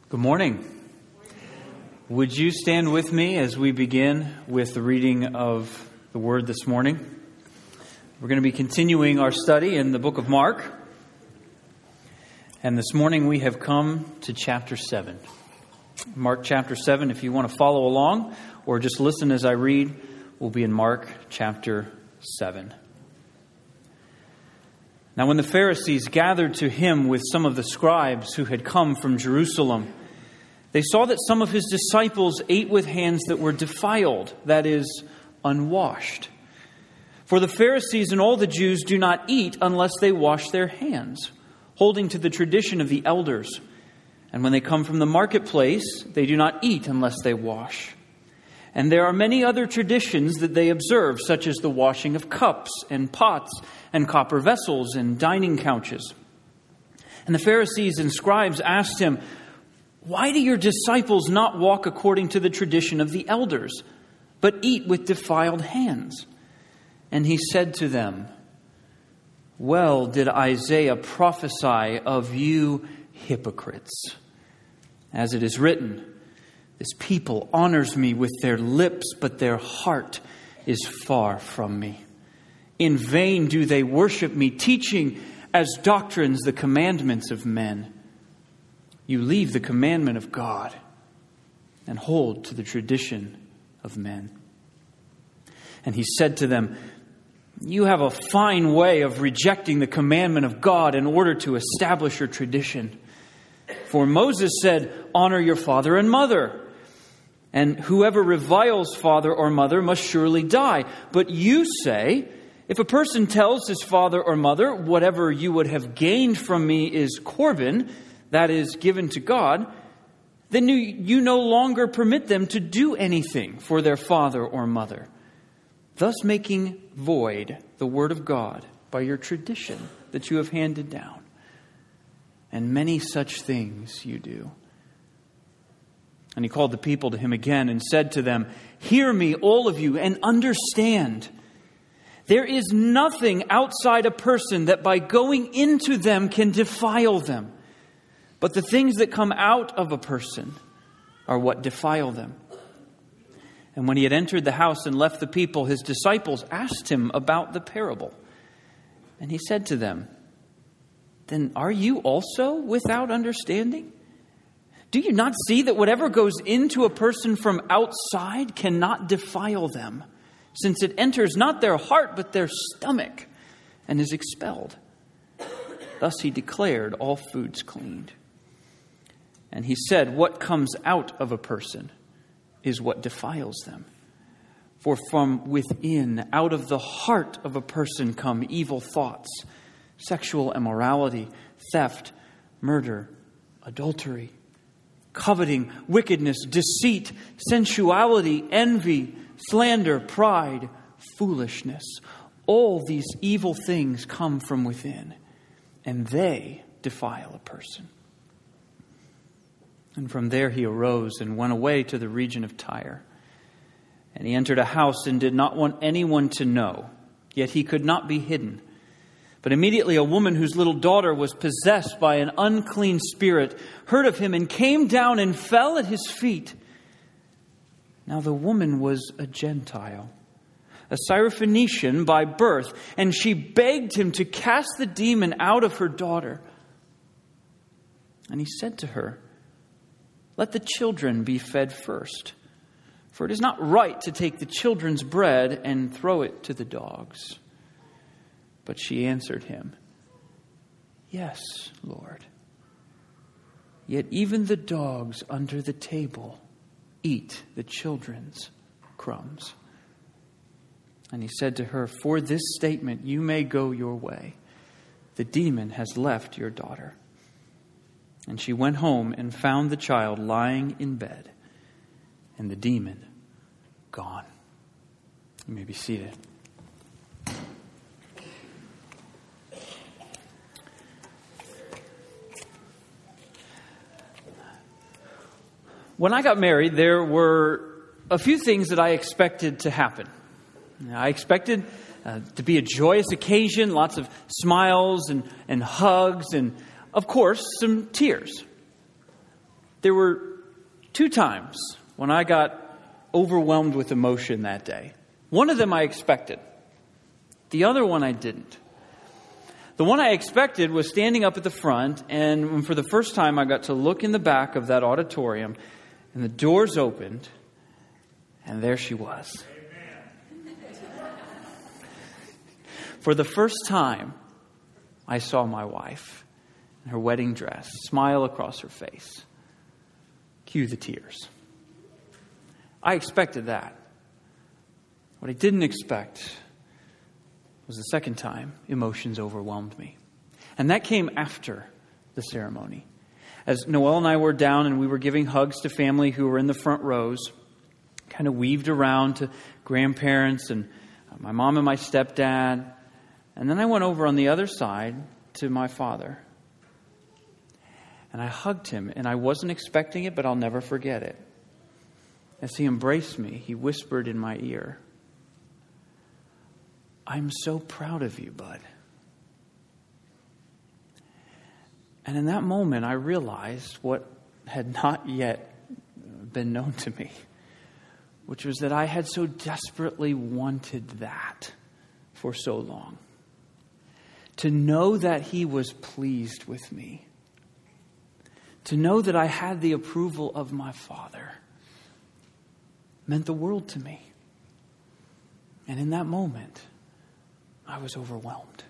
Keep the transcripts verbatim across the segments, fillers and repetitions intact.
Good morning. Would you stand with me as we begin with the reading of the Word this morning? We're going to be continuing our study in the book of Mark. And this morning we have come to chapter seven. Mark chapter seven, if you want to follow along or just listen as I read, we'll be in Mark chapter seven. Now when the Pharisees gathered to him with some of the scribes who had come from Jerusalem, they saw that some of his disciples ate with hands that were defiled, that is, unwashed. For the Pharisees and all the Jews do not eat unless they wash their hands, holding to the tradition of the elders. And when they come from the marketplace, they do not eat unless they wash. And there are many other traditions that they observe, such as the washing of cups and pots and copper vessels and dining couches. And the Pharisees and scribes asked him, "Why do your disciples not walk according to the tradition of the elders, but eat with defiled hands?" And he said to them, "Well did Isaiah prophesy of you hypocrites. As it is written, this people honors me with their lips, but their heart is far from me. In vain do they worship me, teaching as doctrines the commandments of men. You leave the commandment of God and hold to the tradition of men." And he said to them, "You have a fine way of rejecting the commandment of God in order to establish your tradition. For Moses said, 'Honor your father and mother,' and whoever reviles father or mother must surely die. But you say, 'If a person tells his father or mother, whatever you would have gained from me is Corban,' that is given to God, then you, you no longer permit them to do anything for their father or mother, thus making void the word of God by your tradition that you have handed down. And many such things you do." And he called the people to him again and said to them, "Hear me, all of you, and understand. There is nothing outside a person that by going into them can defile them. But the things that come out of a person are what defile them." And when he had entered the house and left the people, his disciples asked him about the parable. And he said to them, "Then are you also without understanding? Do you not see that whatever goes into a person from outside cannot defile them, since it enters not their heart but their stomach and is expelled?" Thus he declared all foods cleaned. And he said, "What comes out of a person is what defiles them. For from within, out of the heart of a person come evil thoughts, sexual immorality, theft, murder, adultery, coveting, wickedness, deceit, sensuality, envy, slander, pride, foolishness. All these evil things come from within, and they defile a person." And from there he arose and went away to the region of Tyre. And he entered a house and did not want anyone to know, yet he could not be hidden. But immediately a woman whose little daughter was possessed by an unclean spirit heard of him and came down and fell at his feet. Now the woman was a Gentile, a Syrophoenician by birth, and she begged him to cast the demon out of her daughter. And he said to her, "Let the children be fed first, for it is not right to take the children's bread and throw it to the dogs." But she answered him, "Yes, Lord. Yet even the dogs under the table eat the children's crumbs." And he said to her, "For this statement you may go your way. The demon has left your daughter." And she went home and found the child lying in bed and the demon gone. You may be seated. When I got married, there were a few things that I expected to happen. I expected uh, to be a joyous occasion, lots of smiles and, and hugs and, of course, some tears. There were two times when I got overwhelmed with emotion that day. One of them I expected. The other one I didn't. The one I expected was standing up at the front, and for the first time I got to look in the back of that auditorium, and the doors opened, and there she was. For the first time, I saw my wife in her wedding dress, smile across her face. Cue the tears. I expected that. What I didn't expect was the second time emotions overwhelmed me. And that came after the ceremony. As Noelle and I were down and we were giving hugs to family who were in the front rows, kind of weaved around to grandparents and my mom and my stepdad. And then I went over on the other side to my father. And I hugged him, and I wasn't expecting it, but I'll never forget it. As he embraced me, he whispered in my ear, "I'm so proud of you, bud." And in that moment, I realized what had not yet been known to me, which was that I had so desperately wanted that for so long. To know that he was pleased with me. To know that I had the approval of my Father meant the world to me. And in that moment, I was overwhelmed.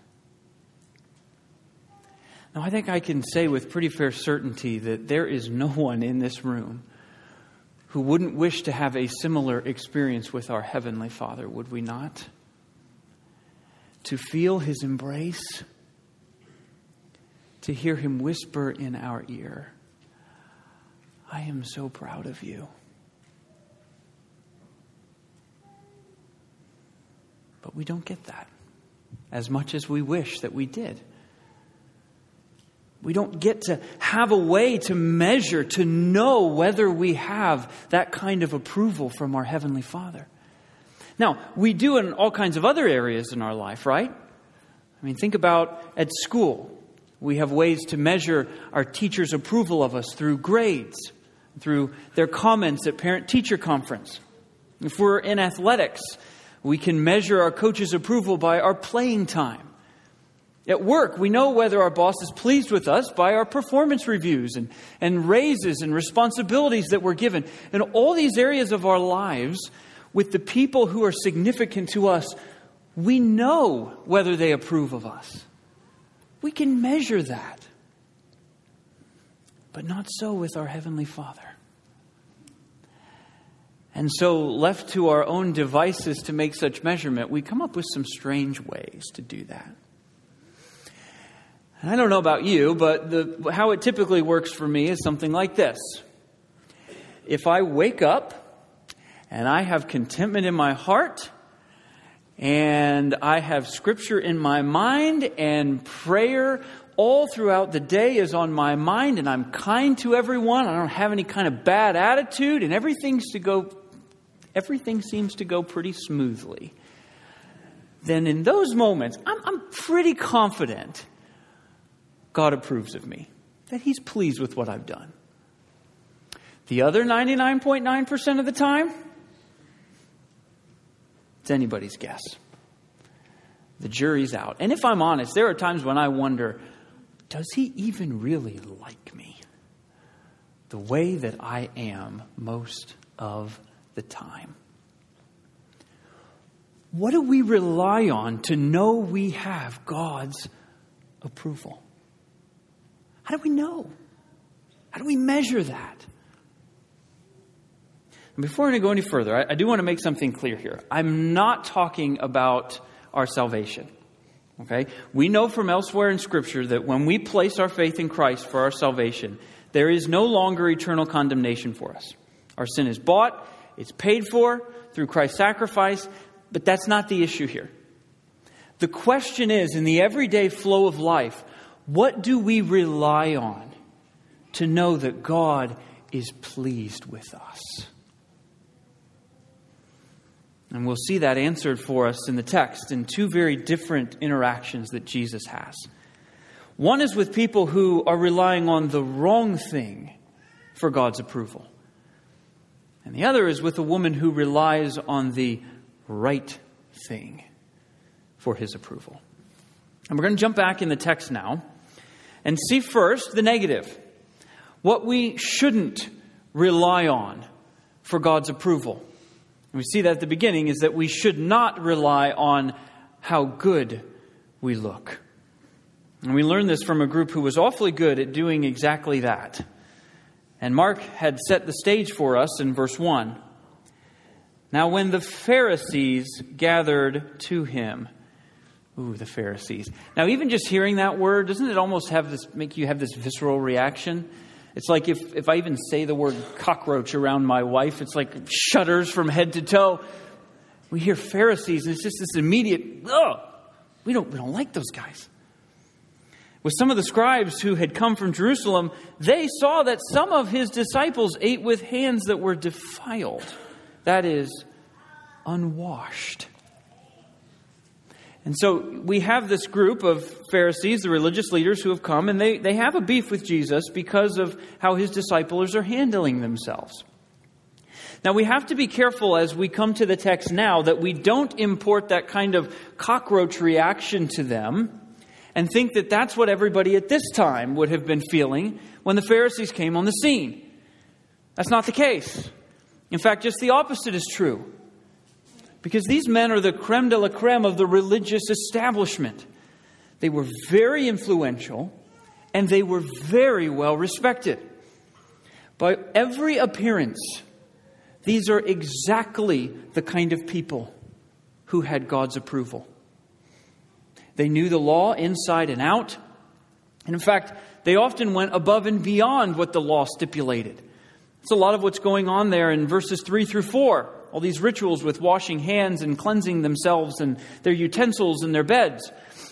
Now, I think I can say with pretty fair certainty that there is no one in this room who wouldn't wish to have a similar experience with our Heavenly Father, would we not? To feel his embrace, to hear him whisper in our ear, "I am so proud of you." But we don't get that as much as we wish that we did. We don't get to have a way to measure, to know whether we have that kind of approval from our Heavenly Father. Now, we do in all kinds of other areas in our life, right? I mean, think about at school. We have ways to measure our teachers' approval of us through grades, through their comments at parent-teacher conference. If we're in athletics, we can measure our coach's approval by our playing time. At work, we know whether our boss is pleased with us by our performance reviews and, and raises and responsibilities that we're given. In all these areas of our lives, with the people who are significant to us, we know whether they approve of us. We can measure that. But not so with our Heavenly Father. And so, left to our own devices to make such measurement, we come up with some strange ways to do that. I don't know about you, but the, how it typically works for me is something like this. If I wake up and I have contentment in my heart and I have Scripture in my mind and prayer all throughout the day is on my mind and I'm kind to everyone, I don't have any kind of bad attitude and everything's to go, everything seems to go pretty smoothly, then in those moments, I'm, I'm pretty confident God approves of me, that He's pleased with what I've done. The other ninety-nine point nine percent of the time, it's anybody's guess. The jury's out. And if I'm honest, there are times when I wonder, does He even really like me the way that I am most of the time? What do we rely on to know we have God's approval? How do we know? How do we measure that? And before I go any further, I, I do want to make something clear here. I'm not talking about our salvation. Okay? We know from elsewhere in Scripture that when we place our faith in Christ for our salvation, there is no longer eternal condemnation for us. Our sin is bought, it's paid for through Christ's sacrifice, but that's not the issue here. The question is, in the everyday flow of life, what do we rely on to know that God is pleased with us? And we'll see that answered for us in the text in two very different interactions that Jesus has. One is with people who are relying on the wrong thing for God's approval. And the other is with a woman who relies on the right thing for his approval. And we're going to jump back in the text now and see first the negative. What we shouldn't rely on for God's approval. And we see that at the beginning is that we should not rely on how good we look. And we learned this from a group who was awfully good at doing exactly that. And Mark had set the stage for us in verse one. Now when the Pharisees gathered to him. Ooh, the Pharisees. Now even just hearing that word, doesn't it almost have this, make you have this visceral reaction? It's like if, if I even say the word cockroach around my wife, it's like shudders from head to toe. We hear Pharisees and it's just this immediate, oh, we don't, we don't like those guys. With some of the scribes who had come from Jerusalem, they saw that some of his disciples ate with hands that were defiled. That is, unwashed. And so we have this group of Pharisees, the religious leaders who have come, and they, they have a beef with Jesus because of how his disciples are handling themselves. Now we have to be careful as we come to the text now that we don't import that kind of cockroach reaction to them and think that that's what everybody at this time would have been feeling when the Pharisees came on the scene. That's not the case. In fact, just the opposite is true. Because these men are the creme de la creme of the religious establishment. They were very influential and they were very well respected. By every appearance, these are exactly the kind of people who had God's approval. They knew the law inside and out. And in fact, they often went above and beyond what the law stipulated. It's a lot of what's going on there in verses three through four. All these rituals with washing hands and cleansing themselves and their utensils and their beds.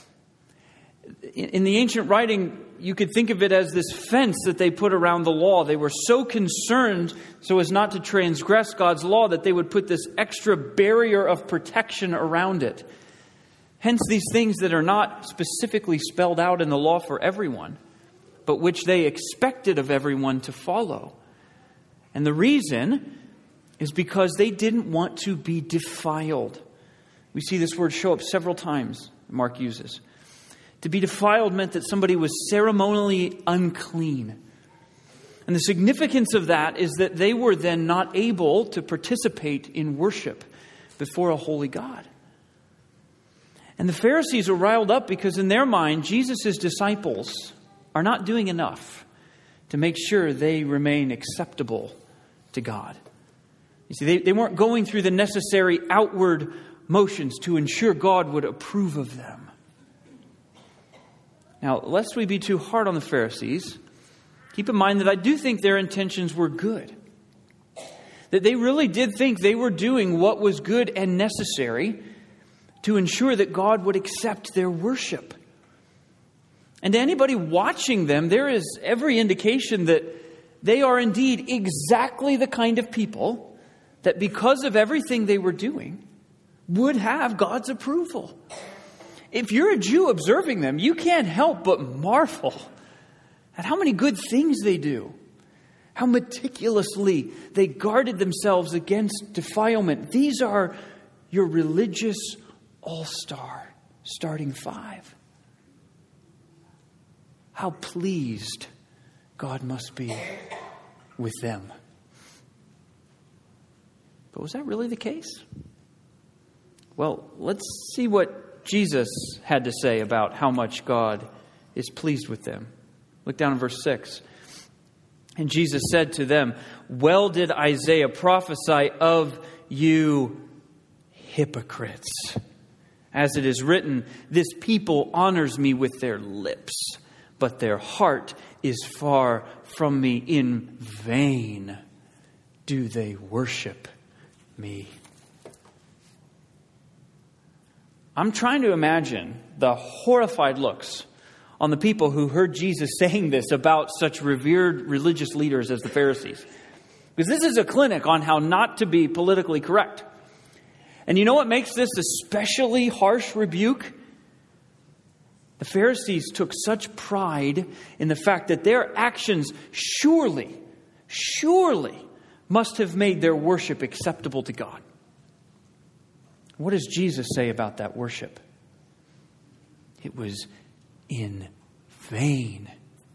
In the ancient writing, you could think of it as this fence that they put around the law. They were so concerned so as not to transgress God's law that they would put this extra barrier of protection around it. Hence these things that are not specifically spelled out in the law for everyone, but which they expected of everyone to follow. And the reason is because they didn't want to be defiled. We see this word show up several times, Mark uses. To be defiled meant that somebody was ceremonially unclean. And the significance of that is that they were then not able to participate in worship before a holy God. And the Pharisees are riled up because in their mind, Jesus' disciples are not doing enough to make sure they remain acceptable to God. You see, they, they weren't going through the necessary outward motions to ensure God would approve of them. Now, lest we be too hard on the Pharisees, keep in mind that I do think their intentions were good. That they really did think they were doing what was good and necessary to ensure that God would accept their worship. And to anybody watching them, there is every indication that they are indeed exactly the kind of people that because of everything they were doing would have God's approval. If you're a Jew observing them, you can't help but marvel at how many good things they do. How meticulously they guarded themselves against defilement. These are your religious all-star starting five. How pleased God must be with them. But was that really the case? Well, let's see what Jesus had to say about how much God is pleased with them. Look down in verse six. And Jesus said to them, "Well did Isaiah prophesy of you hypocrites. As it is written, this people honors me with their lips, but their heart is far from me. In vain do they worship me." I'm trying to imagine the horrified looks on the people who heard Jesus saying this about such revered religious leaders as the Pharisees. Because this is a clinic on how not to be politically correct. And you know what makes this especially harsh rebuke? The Pharisees took such pride in the fact that their actions surely surely must have made their worship acceptable to God. What does Jesus say about that worship? It was in vain.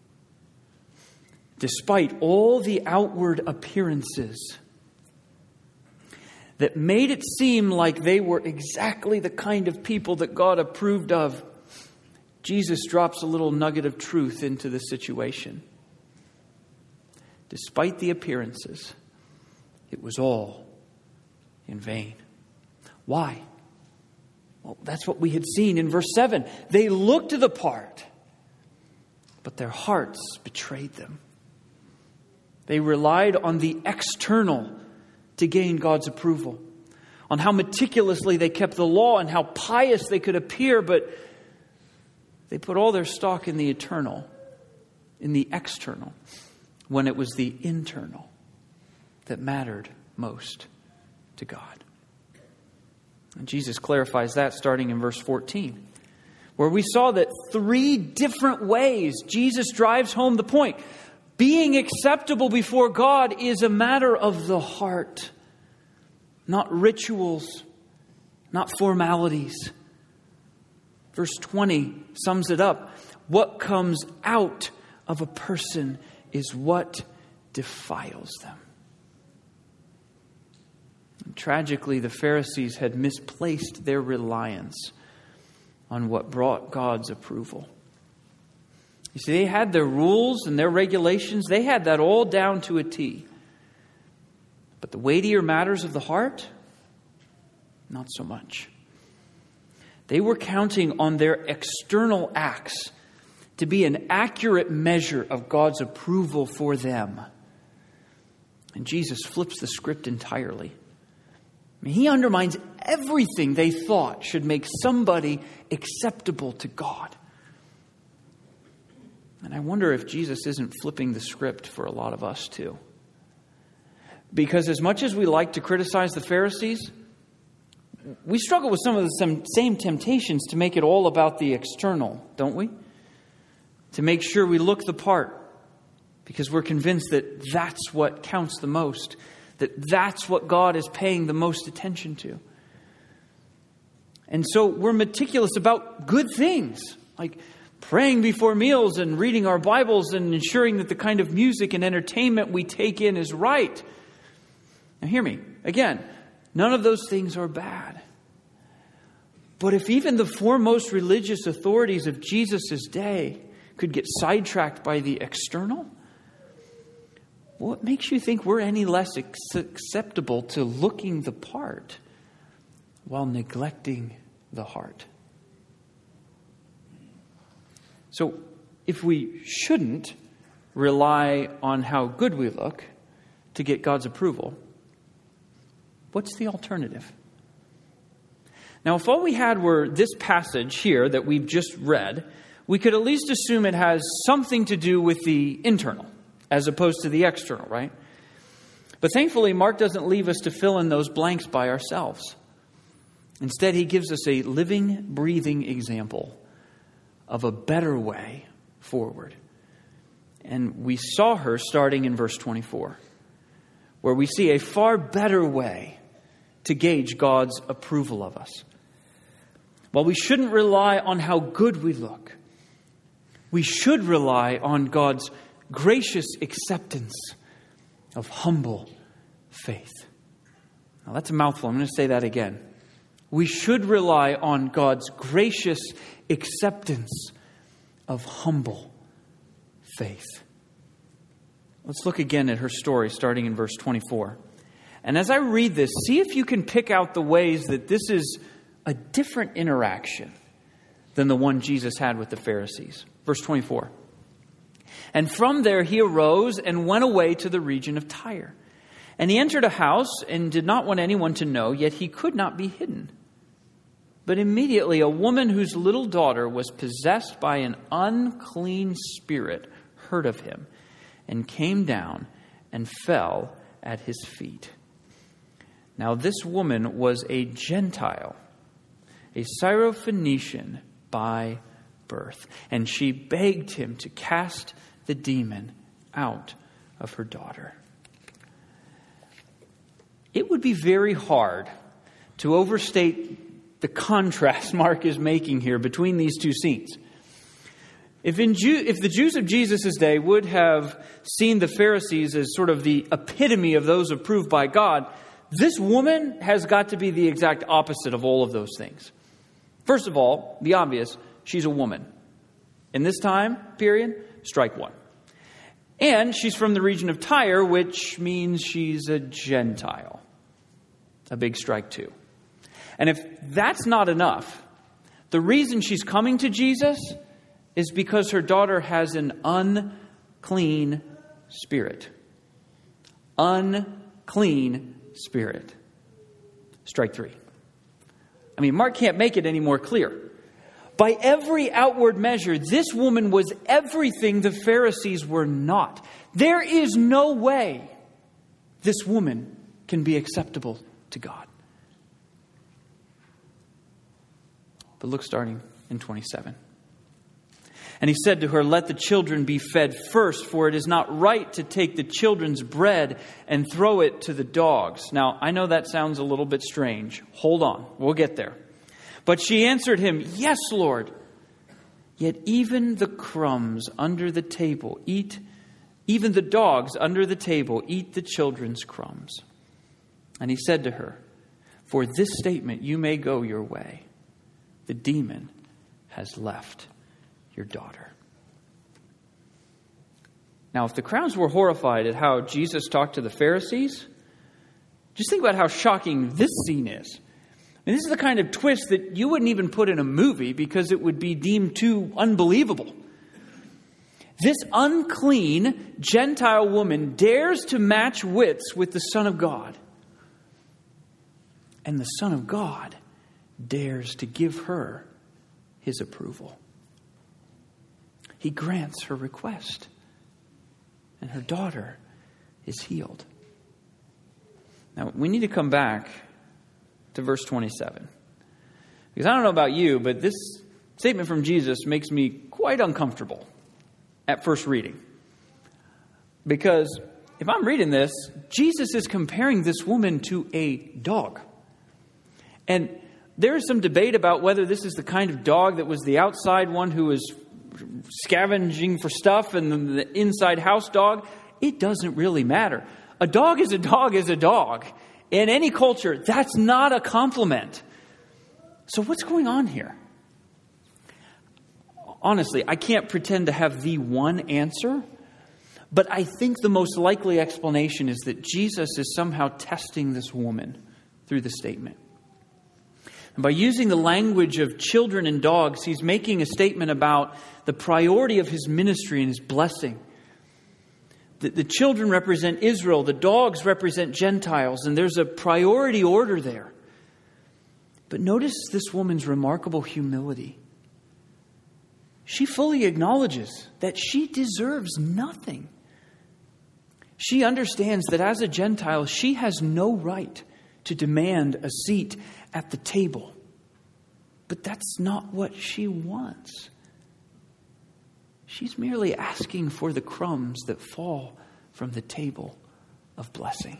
Despite all the outward appearances that made it seem like they were exactly the kind of people that God approved of, Jesus drops a little nugget of truth into the situation. Despite the appearances, it was all in vain. Why? Well, that's what we had seen in verse seven. They looked the part, but their hearts betrayed them. They relied on the external to gain God's approval, on how meticulously they kept the law and how pious they could appear, but they put all their stock in the eternal, in the external, when it was the internal that mattered most to God. And Jesus clarifies that starting in verse fourteen, where we saw that three different ways Jesus drives home the point. Being acceptable before God is a matter of the heart, not rituals, not formalities. Verse twenty sums it up. What comes out of a person is what defiles them. And tragically, the Pharisees had misplaced their reliance on what brought God's approval. You see, they had their rules and their regulations. They had that all down to a T. But the weightier matters of the heart, not so much. They were counting on their external acts to be an accurate measure of God's approval for them. And Jesus flips the script entirely. I mean, he undermines everything they thought should make somebody acceptable to God. And I wonder if Jesus isn't flipping the script for a lot of us too. Because as much as we like to criticize the Pharisees, we struggle with some of the same temptations to make it all about the external, don't we? To make sure we look the part, because we're convinced that that's what counts the most, that that's what God is paying the most attention to. And so we're meticulous about good things, like praying before meals and reading our Bibles and ensuring that the kind of music and entertainment we take in is right. Now hear me, again, none of those things are bad. But if even the foremost religious authorities of Jesus' day could get sidetracked by the external, what makes you think we're any less acceptable to looking the part while neglecting the heart? So if we shouldn't rely on how good we look to get God's approval, what's the alternative? Now, if all we had were this passage here that we've just read, we could at least assume it has something to do with the internal as opposed to the external, right? But thankfully, Mark doesn't leave us to fill in those blanks by ourselves. Instead, he gives us a living, breathing example of a better way forward. And we saw her starting in verse twenty-four, where we see a far better way to gauge God's approval of us. While we shouldn't rely on how good we look, we should rely on God's gracious acceptance of humble faith. Now that's a mouthful. I'm going to say that again. We should rely on God's gracious acceptance of humble faith. Let's look again at her story, starting in verse twenty-four. And as I read this, see if you can pick out the ways that this is a different interaction than the one Jesus had with the Pharisees. Verse twenty-four. And from there he arose and went away to the region of Tyre. And he entered a house and did not want anyone to know, yet he could not be hidden. But immediately a woman whose little daughter was possessed by an unclean spirit heard of him and came down and fell at his feet. Now this woman was a Gentile, a Syrophoenician by birth, and she begged him to cast the demon out of her daughter. It would be very hard to overstate the contrast Mark is making here between these two scenes. If, in Jew, if the Jews of Jesus' day would have seen the Pharisees as sort of the epitome of those approved by God, this woman has got to be the exact opposite of all of those things. First of all, the obvious, she's a woman. In this time period, strike one. And she's from the region of Tyre, which means she's a Gentile. A big strike two. And if that's not enough, the reason she's coming to Jesus is because her daughter has an unclean spirit. Unclean spirit. Strike three. I mean, Mark can't make it any more clear. By every outward measure, this woman was everything the Pharisees were not. There is no way this woman can be acceptable to God. But look, starting in twenty-seven. And he said to her, "Let the children be fed first, for it is not right to take the children's bread and throw it to the dogs." Now, I know that sounds a little bit strange. Hold on, we'll get there. But she answered him, "Yes, Lord. Yet even the crumbs under the table eat, even the dogs under the table eat the children's crumbs." And he said to her, "For this statement you may go your way. The demon has left your daughter." Now, if the crowds were horrified at how Jesus talked to the Pharisees, just think about how shocking this scene is. I mean, this is the kind of twist that you wouldn't even put in a movie because it would be deemed too unbelievable. This unclean Gentile woman dares to match wits with the Son of God. And the Son of God dares to give her his approval. He grants her request, and her daughter is healed. Now, we need to come back to verse twenty-seven. Because I don't know about you, but this statement from Jesus makes me quite uncomfortable at first reading. Because if I'm reading this, Jesus is comparing this woman to a dog. And there is some debate about whether this is the kind of dog that was the outside one who was scavenging for stuff and the inside house dog. It doesn't really matter. A dog is a dog is a dog. In any culture, that's not a compliment. So what's going on here? Honestly, I can't pretend to have the one answer, but I think the most likely explanation is that Jesus is somehow testing this woman through the statement. And by using the language of children and dogs, he's making a statement about the priority of his ministry and his blessing. The, the children represent Israel, the dogs represent Gentiles, and there's a priority order there. But notice this woman's remarkable humility. She fully acknowledges that she deserves nothing. She understands that as a Gentile, she has no right to demand a seat at the table. But that's not what she wants. She's merely asking for the crumbs that fall from the table of blessing.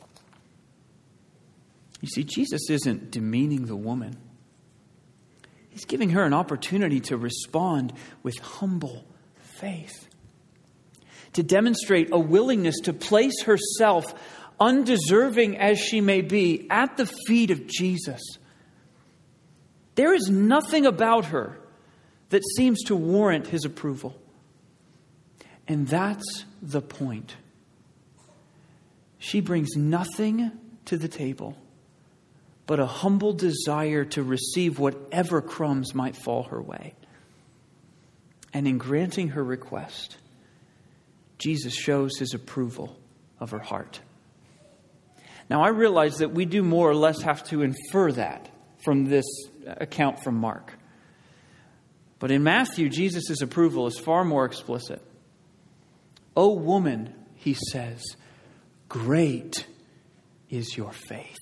You see, Jesus isn't demeaning the woman. He's giving her an opportunity to respond with humble faith, to demonstrate a willingness to place herself, undeserving as she may be, at the feet of Jesus. There is nothing about her that seems to warrant his approval. And that's the point. She brings nothing to the table but a humble desire to receive whatever crumbs might fall her way. And in granting her request, Jesus shows his approval of her heart. Now, I realize that we do more or less have to infer that from this account from Mark. But in Matthew, Jesus' approval is far more explicit. "O woman," he says, "great is your faith."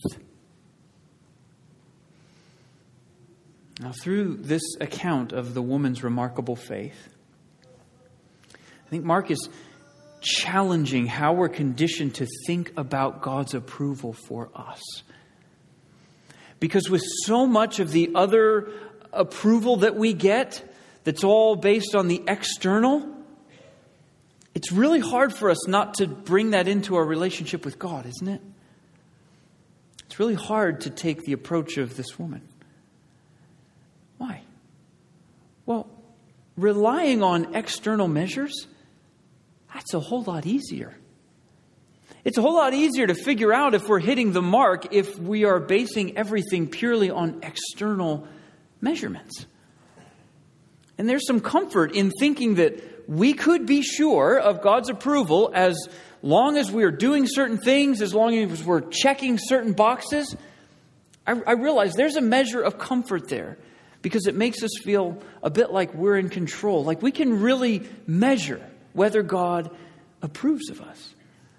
Now, through this account of the woman's remarkable faith, I think Mark is challenging how we're conditioned to think about God's approval for us. Because with so much of the other approval that we get, that's all based on the external, it's really hard for us not to bring that into our relationship with God, isn't it? It's really hard to take the approach of this woman. Why? Well, relying on external measures, that's a whole lot easier. It's a whole lot easier to figure out if we're hitting the mark if we are basing everything purely on external measurements. And there's some comfort in thinking that we could be sure of God's approval as long as we are doing certain things, as long as we're checking certain boxes. I, I realize there's a measure of comfort there because it makes us feel a bit like we're in control, like we can really measure whether God approves of us.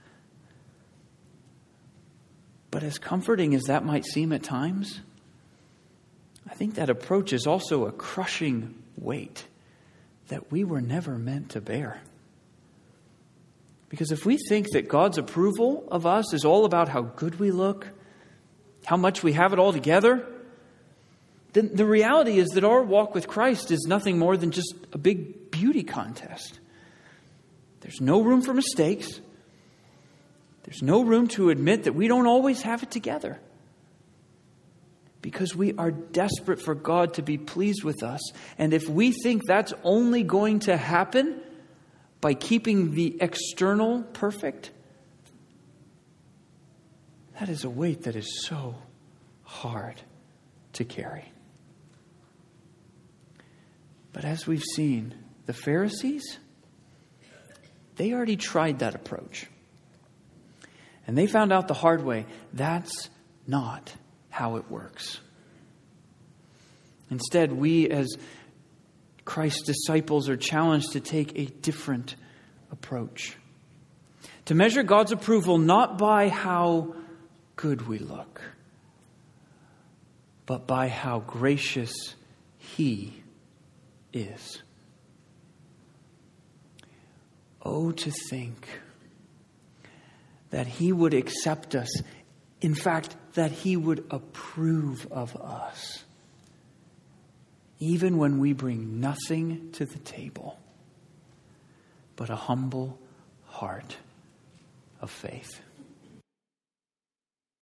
But as comforting as that might seem at times, I think that approach is also a crushing weight that we were never meant to bear. Because if we think that God's approval of us is all about how good we look, how much we have it all together, then the reality is that our walk with Christ is nothing more than just a big beauty contest. There's no room for mistakes. There's no room to admit that we don't always have it together. Because we are desperate for God to be pleased with us. And if we think that's only going to happen by keeping the external perfect, that is a weight that is so hard to carry. But as we've seen, the Pharisees, they already tried that approach. And they found out the hard way, that's not how it works. Instead, we as Christ's disciples are challenged to take a different approach. To measure God's approval not by how good we look, but by how gracious He is. Oh, to think that He would accept us. In fact, that He would approve of us. Even when we bring nothing to the table but a humble heart of faith.